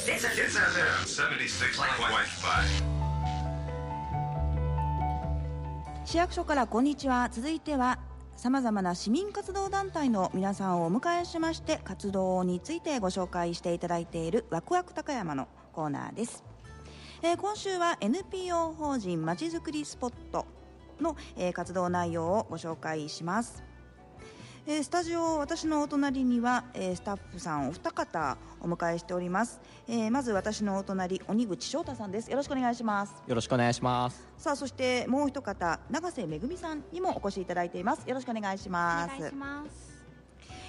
市役所からこんにちは。続いてはさまざまな市民活動団体の皆さんをお迎えしまして、活動についてご紹介していただいているワクワク高山のコーナーです。今週は NPO 法人まちづくりスポットの、活動内容をご紹介します。スタジオ、私のお隣には、スタッフさんお二方お迎えしております。まず私のお隣、鬼口翔太さんです。よろしくお願いします。 よろしくお願いします。 さあ、そしてもう一方、永瀬めぐみさんにもお越しいただいています。よろしくお願いします。 お願いします。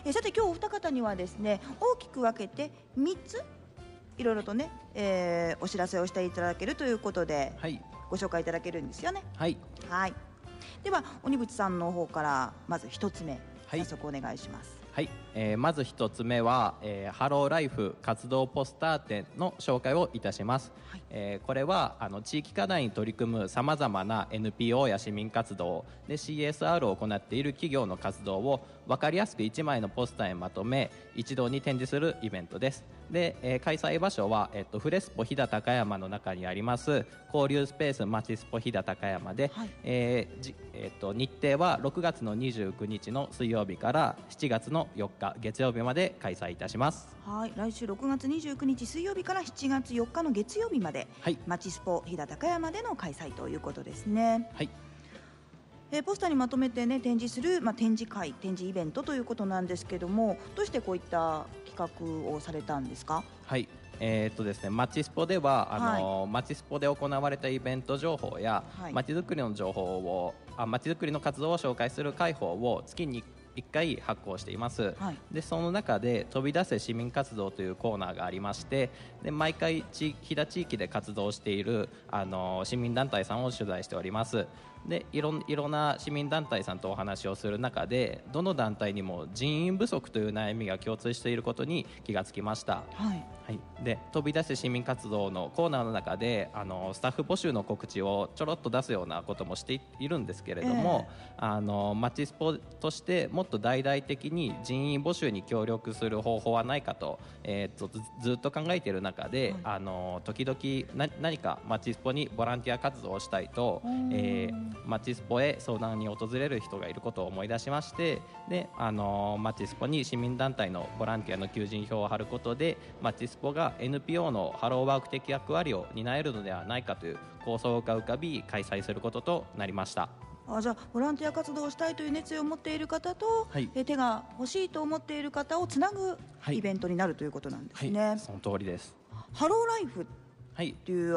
さて、今日お二方にはですね、大きく分けて3ついろいろとね、お知らせをしていただけるということで、 はい、 ご紹介いただけるんですよね。 はい、 はい。では鬼口さんの方からまず1つ目、 はい、 早速お願いします。 はい、まず1つ目は、ハローライフ活動ポスター展の紹介をいたします。はい、これは地域課題に取り組むさまざまな NPO や市民活動で CSR を行っている企業の活動を分かりやすく1枚のポスターにまとめ一堂に展示するイベントです。で、開催場所は、フレスポ飛騨高山の中にあります交流スペースまちスポ飛騨高山で、はい、日程は6月の29日の水曜日から7月の4日月曜日まで開催いたします。 はい、来週6月29日水曜日から7月4日の月曜日まで、はい、まちスポ飛騨高山での開催ということですね。はい、ポスターにまとめて、ね、展示する、展示会、展示イベントということなんですけども、どうしてこういった企画をされたんですか？ はい、ですね、まちスポではまちスポで行われたイベント情報やまちづくりの情報をまちづくりの活動を紹介する会報を月に1回発行しています。はい、でその中で飛び出せ市民活動というコーナーがありまして、で毎回飛騨地域で活動している市民団体さんを取材しております。でいろんな市民団体さんとお話をする中で、どの団体にも人員不足という悩みが共通していることに気がつきました。はいはい、で飛び出せ市民活動のコーナーの中でスタッフ募集の告知をちょろっと出すようなこともしているんですけれども、まちスポとしてもっと大々的に人員募集に協力する方法はないかと、ずっと考えている中で、時々何かまちスポにボランティア活動をしたいと、まちスポへ相談に訪れる人がいることを思い出しまして、でまちスポに市民団体のボランティアの求人票を貼ることでまちスポが NPO のハローワーク的役割を担えるのではないかという構想が浮かび開催することとなりました。 じゃあボランティア活動をしたいという熱意を持っている方と、はい、手が欲しいと思っている方をつなぐイベントになるということなんですね。はいはい、 その通りです。 ハローライフっていう、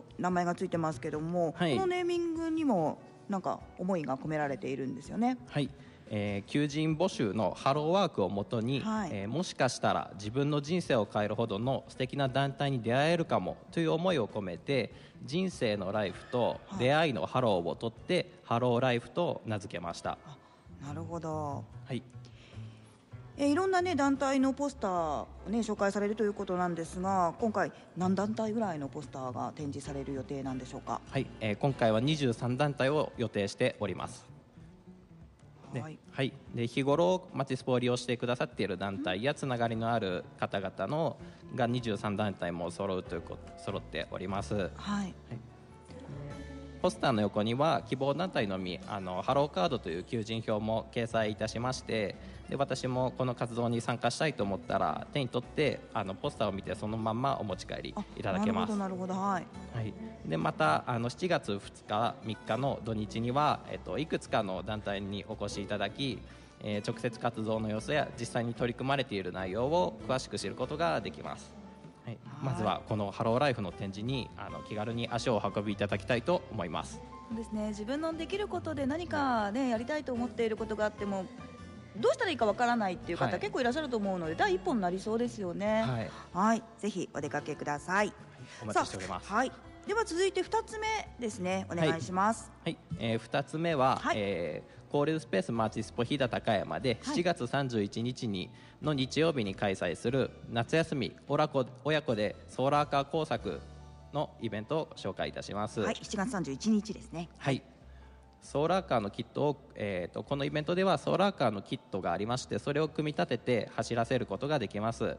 名前がついてますけども、はい、このネーミングにもなんか思いが込められているんですよね。 はい、求人募集のハローワークをもとに、はい、もしかしたら自分の人生を変えるほどの素敵な団体に出会えるかもという思いを込めて、人生のライフと出会いのハローを取って、はい、ハローライフと名付けました。 なるほど。 はい、 いろんな、団体のポスターを、紹介されるということなんですが、今回何団体ぐらいのポスターが展示される予定なんでしょうか？ はい、今回は23団体を予定しております。はいはい、で日頃まちスポを利用してくださっている団体やつながりのある方々のが23団体も揃っております。はいはい、ポスターの横には希望団体のみハローカードという求人票も掲載いたしまして、で私もこの活動に参加したいと思ったら手に取ってポスターを見てそのままお持ち帰りいただけます。 なるほど、はいはい、でまた7月2日3日の土日には、いくつかの団体にお越しいただき、直接活動の様子や実際に取り組まれている内容を詳しく知ることができます。はい、まずはこのハローライフの展示に気軽に足をお運びいただきたいと思います。 そうですね、自分のできることで何か、やりたいと思っていることがあってもどうしたらいいかわからないっていう方、はい、結構いらっしゃると思うので第一歩になりそうですよね。はい、はい、ぜひお出かけください。はい、 お待ちしております。 はい、では続いて2つ目ですね、お願いします。 はい、2つ目は、はい、交流スペースまちスポ飛騨高山で7月31日の日曜日に開催する夏休み親子でソーラーカー工作のイベントを紹介いたします。 はい、7月31日ですね。 はい、ソーラーカーのキットを、このイベントではソーラーカーのキットがありまして、それを組み立てて走らせることができます。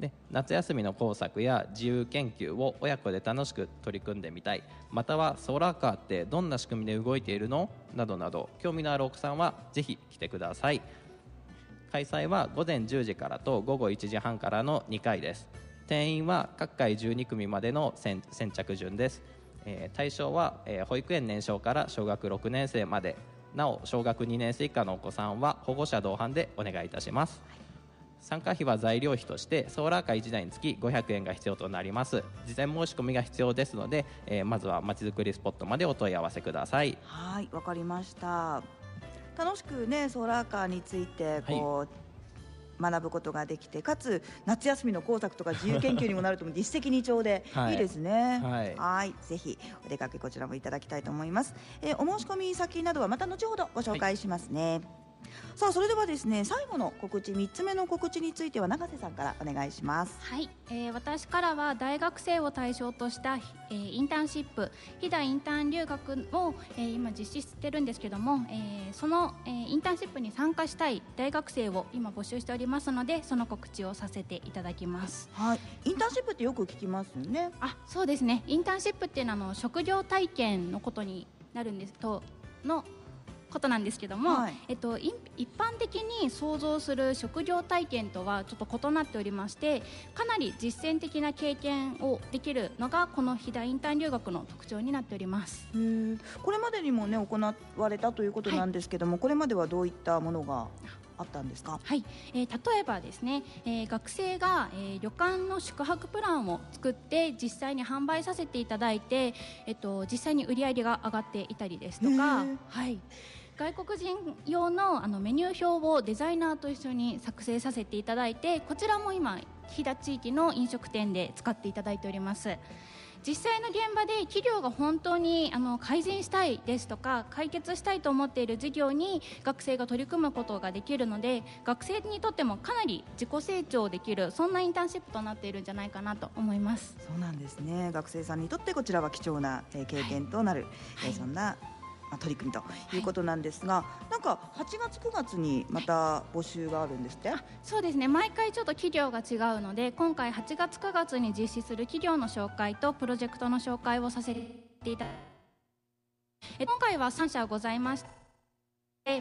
で夏休みの工作や自由研究を親子で楽しく取り組んでみたい、またはソーラーカーってどんな仕組みで動いているのなどなど興味のあるお子さんはぜひ来てください。開催は午前10時からと午後1時半からの2回です。定員は各回12組までの先着順です。対象は、保育園年少から小学6年生まで、なお小学2年生以下のお子さんは保護者同伴でお願いいたします。参加費は材料費としてソーラーカー1台につき500円が必要となります。事前申し込みが必要ですので、まずはまちづくりスポットまでお問い合わせください。 はい、わかりました。楽しくねソーラーカーについて学ぶことができて、かつ夏休みの工作とか自由研究にもなるとも実績2丁でいいですね。はい、ぜひお出かけこちらもいただきたいと思います。お申し込み先などはまた後ほどご紹介しますね。さあそれではですね、最後の告知、3つ目の告知については永瀬さんからお願いします。 はい、私からは大学生を対象とした、インターンシップ飛騨インターン留学を、今実施してるんですけども、その、インターンシップに参加したい大学生を今募集しておりますので、その告知をさせていただきます。 はい、インターンシップってよく聞きますよね。 そうですね。インターンシップっていうのは職業体験のことになるんですことなんですけども、一般的に想像する職業体験とはちょっと異なっておりまして、かなり実践的な経験をできるのがこの飛騨インターン留学の特徴になっております。 これまでにもね行われたということなんですけども、これまではどういったものがあったんですか？ はい、例えばですね、学生が、旅館の宿泊プランを作って実際に販売させていただいて、実際に売り上げが上がっていたりですとか、外国人用のメニュー表をデザイナーと一緒に作成させていただいて、こちらも今飛騨地域の飲食店で使っていただいております。実際の現場で企業が本当に改善したいですとか解決したいと思っている事業に学生が取り組むことができるので、学生にとってもかなり自己成長できる、そんなインターンシップとなっているんじゃないかなと思います。 そうなんですね。学生さんにとってこちらは貴重な経験となる、そんな取り組みということなんですが、なんか8月9月にまた募集があるんですって？ そうですね。毎回ちょっと企業が違うので、今回8月9月に実施する企業の紹介とプロジェクトの紹介をさせていただき、今回は3社ございまして、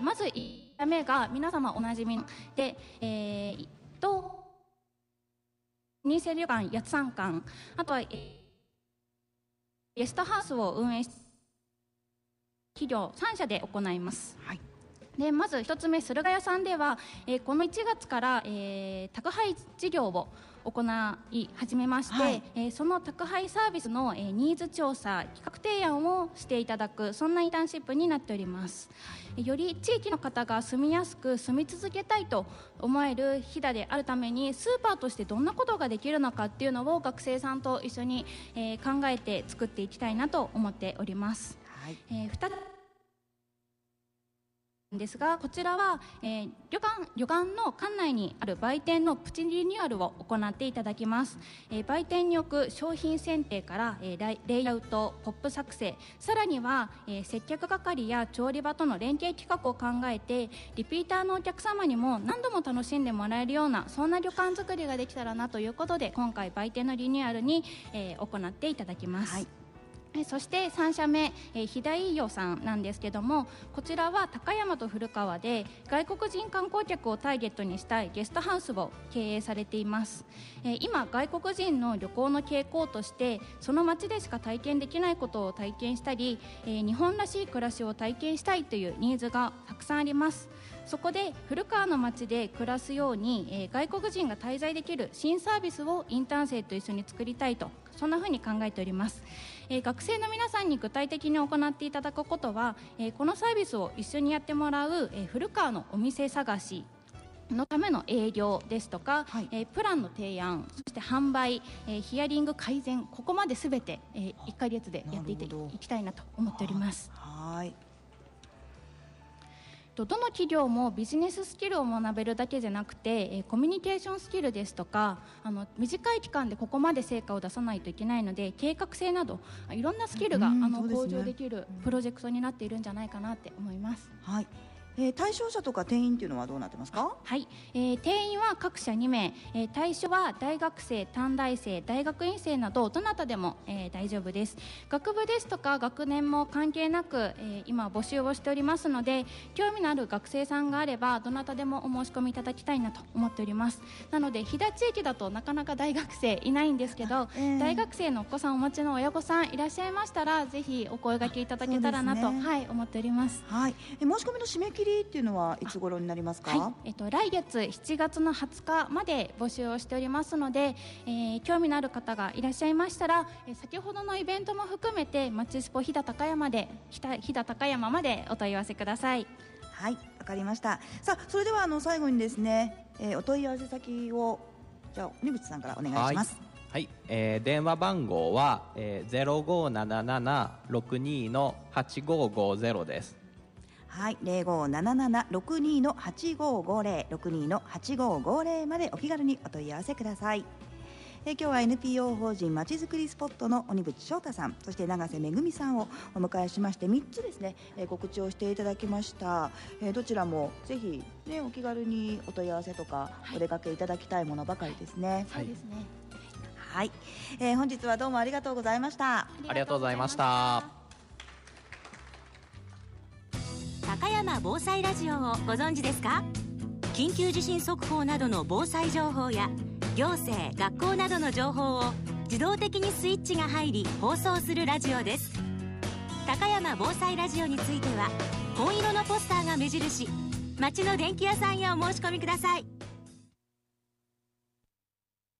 まず1社目が皆様おなじみで、認定旅館八つ山館、あとはゲストハウスを運営して企業3社で行います。でまず1つ目、駿河屋さんでは、この1月から、宅配事業を行い始めまして、その宅配サービスの、ニーズ調査企画提案をしていただく、そんなインターンシップになっております。より地域の方が住みやすく住み続けたいと思える飛騨であるために、スーパーとしてどんなことができるのかっていうのを学生さんと一緒に、考えて作っていきたいなと思っております。2つですが、こちらは、旅館の館内にある売店のプチリニューアルを行っていただきます。売店に置く商品選定から、レイアウト、ポップ作成、さらには、接客係や調理場との連携企画を考えて、リピーターのお客様にも何度も楽しんでもらえるような、そんな旅館作りができたらなということで、今回売店のリニューアルに、行っていただきます。そして3社目、飛騨飯尾さんなんですけども、こちらは高山と古川で外国人観光客をターゲットにしたいゲストハウスを経営されています。今外国人の旅行の傾向として、その街でしか体験できないことを体験したり、日本らしい暮らしを体験したいというニーズがたくさんあります。そこで古川の街で暮らすように、外国人が滞在できる新サービスをインターン生と一緒に作りたいと、そんなふうに考えております。学生の皆さんに具体的に行っていただくことは、このサービスを一緒にやってもらう、古川のお店探しのための営業ですとか、プランの提案、そして販売、ヒアリング改善、ここまで全て、1ヶ月でやっていきたいなと思っております。どの企業もビジネススキルを学べるだけじゃなくて、コミュニケーションスキルですとか、短い期間でここまで成果を出さないといけないので、計画性などいろんなスキルが向上できるプロジェクトになっているんじゃないかなって思います。 対象者とか定員っていうのはどうなってますか？ はい、定員は各社2名、対象は大学生、短大生、大学院生などどなたでも、大丈夫です。学部ですとか学年も関係なく、今募集をしておりますので、興味のある学生さんがあればどなたでもお申し込みいただきたいなと思っております。なので飛騨地域だとなかなか大学生いないんですけど、大学生のお子さんをお持ちの親御さんいらっしゃいましたら、ぜひお声掛けいただけたらなと、はい、思っております。 はい、申し込みの締め切りっていうのはいつ頃になりますか？ はい、来月7月の20日まで募集をしておりますので、興味のある方がいらっしゃいましたら、先ほどのイベントも含めてまちスポ飛騨高山までお問い合わせください。 はい、わかりました。さあ、それでは最後にですね、お問い合わせ先をじゃあ鬼渕さんからお願いします。 はい、電話番号は、0577-62-8550です。 はい、0577-62-8550 62-8550までお気軽にお問い合わせください。今日は NPO 法人まちづくりスポットの鬼渕翔太さん、そして永瀬めぐみさんをお迎えしまして3つですね、告知をしていただきました。どちらもぜひ、ね、お気軽にお問い合わせとかお出かけいただきたいものばかりですね。 そうですね。 はい、本日はどうもありがとうございました。 ありがとうございました。 高山防災ラジオをご存知ですか？緊急地震速報などの防災情報や行政・学校などの情報を自動的にスイッチが入り放送するラジオです。高山防災ラジオについては紺色のポスターが目印、町の電気屋さんへお申し込みください。